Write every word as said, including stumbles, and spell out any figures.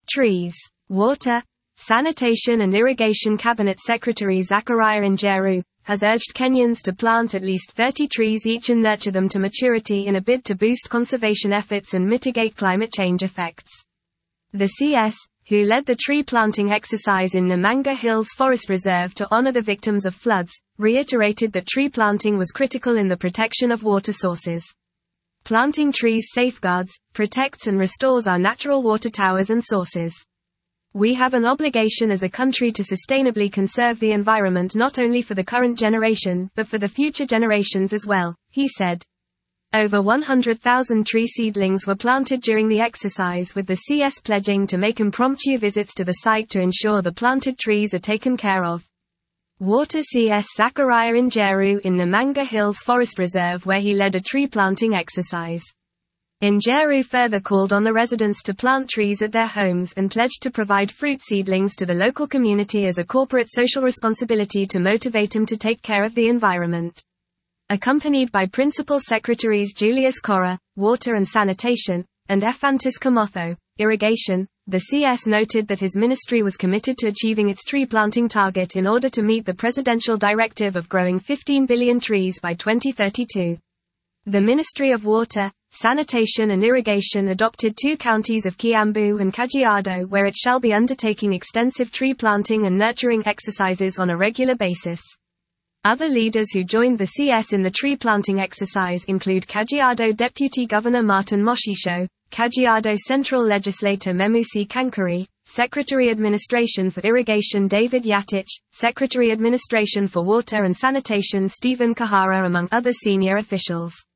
trees. Water, Sanitation and Irrigation Cabinet Secretary Zachariah Njeru has urged Kenyans to plant at least thirty trees each and nurture them to maturity in a bid to boost conservation efforts and mitigate climate change effects. The C S, who led the tree planting exercise in Namanga Hills Forest Reserve to honor the victims of floods, reiterated that tree planting was critical in the protection of water sources. Planting trees safeguards, protects and restores our natural water towers and sources. We have an obligation as a country to sustainably conserve the environment not only for the current generation but for the future generations as well, he said. Over one hundred thousand tree seedlings were planted during the exercise, with the C S pledging to make impromptu visits to the site to ensure the planted trees are taken care of. Water C S Zachariah Njeru in Namanga Hills Forest Reserve, where he led a tree planting exercise. Njeru further called on the residents to plant trees at their homes and pledged to provide fruit seedlings to the local community as a corporate social responsibility to motivate them to take care of the environment. Accompanied by Principal Secretaries Julius Kora, Water and Sanitation, and Ephantus Kamotho, Irrigation, the C S noted that his ministry was committed to achieving its tree planting target in order to meet the presidential directive of growing fifteen billion trees by twenty thirty-two. The Ministry of Water, Sanitation and Irrigation adopted two counties of Kiambu and Kajiado where it shall be undertaking extensive tree planting and nurturing exercises on a regular basis. Other leaders who joined the C S in the tree planting exercise include Kajiado Deputy Governor Martin Moshisho, Kajiado Central Legislator Memusi Kankari, Secretary Administration for Irrigation David Yatich, Secretary Administration for Water and Sanitation Stephen Kahara, among other senior officials.